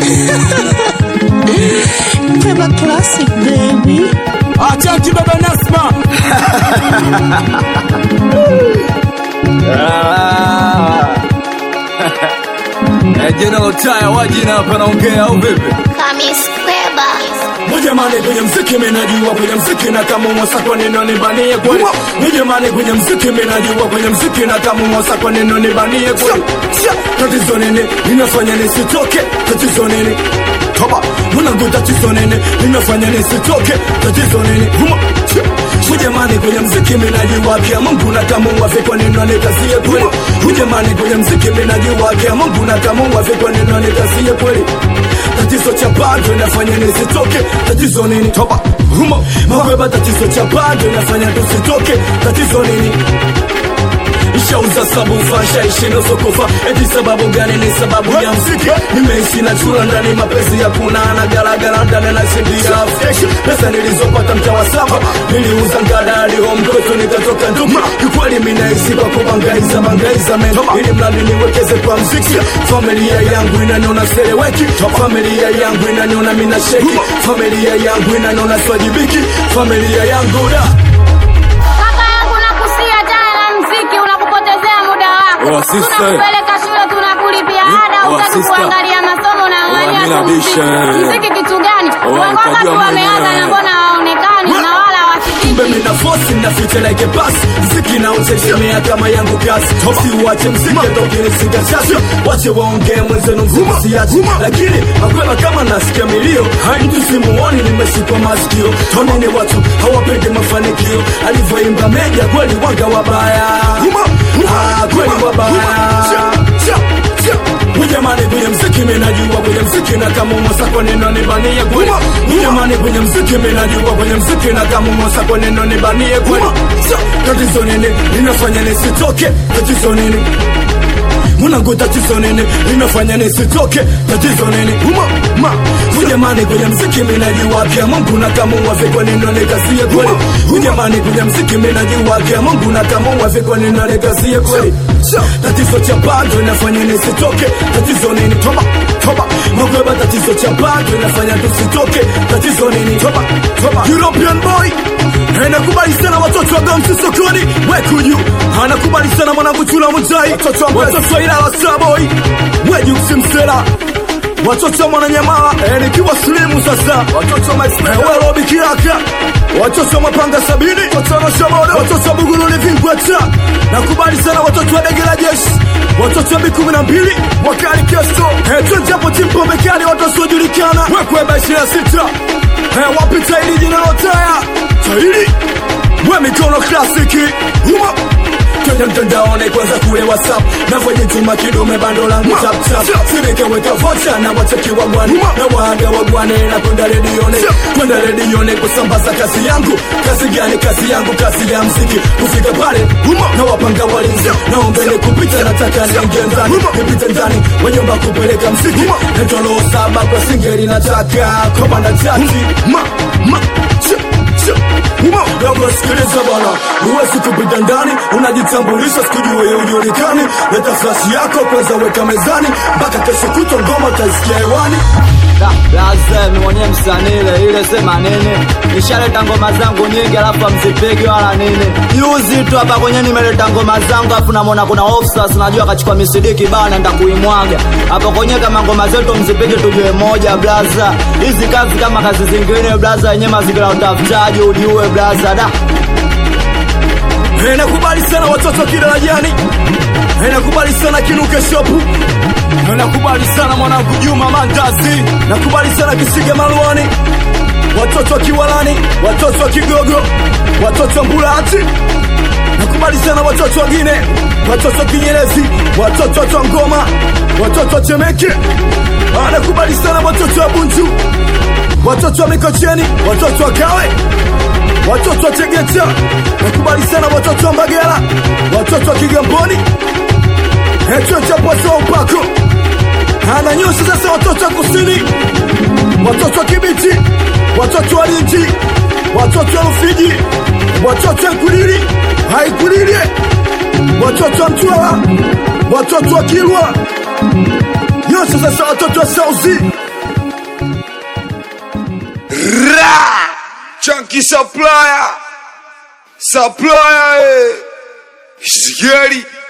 Beba classic baby. Achachi baba Nasma. General Taya wajina hapa naongea au vipi? Kamis Kweba. Mujamani kwenye mziki minajua kwenye mziki na kama mwasa kwa neno nibanie kweli. Mujamani kwenye mziki minajua kwenye mziki na kama mwasa kwa neno nibanie kweli. Tatizo nini ninafanya nisitoke? Tatizo nini? Toba, mwanangu tatizo nini ninafanya nisitoke? Tatizo nini? Mujamani kwenye mziki minajua kia Mungu na kama wafi kwa neno nikazie kweli. Mujamani kwenye mziki minajua kia Mungu na kama wafi kwa neno nikazie kweli. Tatizo cha bado nafanya nisitoke. Tatizo nini? Toba, mabeba tatizo cha bado nafanya tusitoke. Tatizo nini? Ishauza sabufa, shaishi nusu kufa. Eti sababu gani? Ni sababu ya mziki. Nimeishi na chula ndani mapenzi ya kuna na gara ndani na shindia. Pesa nilizopata mtawa saba niliuza ngada hadi home kwetu nikatoka nduki. Kikweli minaishi kwa kubangaiza men. Ili mradi niwekeze kwa mziki. Familia yangu inaniona seleweki. Familia yangu inaniona mina sheki. Familia yangu inaniona swajibiki. Familia yangu da tunakupeleka shule, tunakulipia ada, utaki kuangalia masomo na angalia muziki kitu gani? Wakati wameanza na mbona haonekani na wala wasikiki. Mimi na force na future like a bus. Muziki na utegemea kama yangu kazi. Si uache muziki ndio nisika chasi. Wache waongee mwenzenu mzima siachi. Lakini makwema kama nasikia milio, mtu simuoni nimeshikwa masikio. Toneni watu hawapendi mafanikio. Alivyoimba meja kweli wanga wabaya. Kweli wabaya. Mujamani kwenye mziki minajua kwenye mziki na kama mwasa kwa neno nibanie kweli. Mujamani kwenye mziki minajua kwenye mziki na kama mwasa kwa neno nibanie kweli. Tatizo nini ninafanya nisitoke? Tatizo nini? Mwanangu tatizo nini ninafanya nisitoke? Tatizo nini? Mujamani kwenye mziki minajua kia Mungu na kama wafi kwa neno nikazie kweli. Mujamani kwenye mziki minajua kia Mungu na kama wafi kwa neno nikazie kweli. Tatizo cha bado inafanya nisitoke. Tatizo nini? Toba, makweba tatizo cha bado inafanya tusitoke. Tatizo nini? Toba. European boy anakubali sana watoto wa Gamsi sokoni. Wekuju anakubali sana mwanangu chula mjai. Watoto ila la Starboy weju simsela. Watoto mwananyamala nikiwa slimu sasa. Watoto wewe bikiraka. Watoto mapanga 70. Watoto shabodo. Watoto bugulu livingweta. Nakubali sana watoto wa dege la jeshi. Watoto B12 wakali kesto. Tujapo timpo mekali watoto julikana. Wekweba 26. Wapita ili jina lotaya. Taili we mikono klasiki. Kwenye mtandaone kwanza kule WhatsApp. Nafanya tuma kidume bando langu tap. Sireke weka vocha na wataki wagwani. Na waaga wagwani na kwenda redione kusambaza kazi yangu. Kazi gani? Kazi yangu, kazi ya mziki. Kufika pale na wapanga walinzi. Naombele kupita nataka niingie ndani. Nipite ndani wanyomba kupeleka mziki. Netolo 7 kwa singeri nataka komanda chati. Dogo sikiliza bwana, uwezi kupita ndani, unajitambulisha sikujua ya ujulikani. Leta flash yako kwanza weka mezani, mpaka kesho kutwa ngoma utaisikia hewani. Lazima mwenye msanile ile sema nini. Nishaleta ngoma zangu nyingi alafu mzipigi wala nini. Yuzi tu hapa kwenye nimeleta ngoma zangu alafu namuona kuna officers najua kachukua misidiki bana naenda kuimwaga. Hapo kwenye kama ngoma zetu mzipigi tujue moja blaza. Hizi kazi kama kazi zingine blaza yenyewe mazingira utafutaji uliue blaza da. Nakubali sana watoto kidarajani. Nakubali sana kinuke shopu. Nakubali sana mwanangu Juma Mandazi. Nakubali sana Kisiga Malwani. Watoto wa Kiwalani, watoto wa Kigogo, watoto wa Mbulati. Nakubali sana watoto wa Gine, watoto wa Kinyerezi, watoto wa Tongoma, watoto wa Temeke. Nakubali sana watoto wa Bunju, watoto wa Mikocheni, watoto wa Kawe, watoto wa Tegeta. Nakubali sana watoto wa Mbagala, watoto wa Kigamboni. Hecho chapo so upako. Ananyosha sasa watoto wa Kusini, watoto wa Kibiti, watoto wa Lindi, watoto wa Rufiji, watoto wa Kulili, Haikulili, watoto wa Mtwara, watoto wa Kilwa. Yo Naso sasa watoto wa Sauzi Chunky supplier, Scary.